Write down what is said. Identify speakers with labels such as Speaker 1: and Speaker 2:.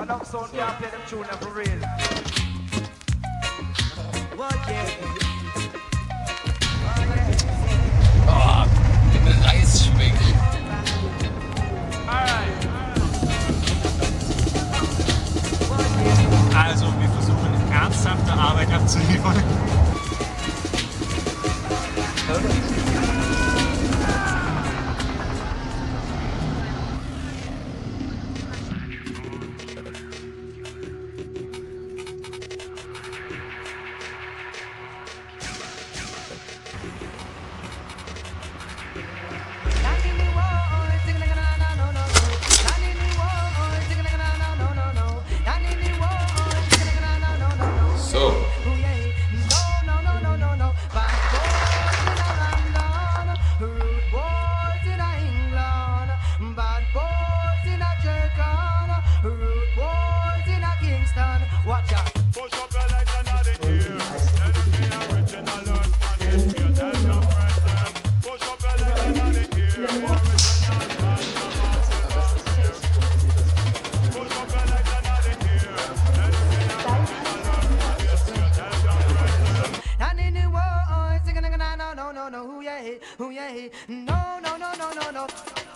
Speaker 1: love sound, yeah, play them tune for real. Well, yeah.
Speaker 2: Oh, eine Reisschwing.
Speaker 3: Also, wir versuchen ernsthafte Arbeit abzuliefern.
Speaker 2: So.
Speaker 1: Watch out. Push up your legs and out in here. Let's be original and you tell your friends. Push up your legs and out in here. Push up your legs and out in here. Let's be original and you tell your friends. And in the world, singing no, no, no, no, no, who yeah, no, no, no, no, no.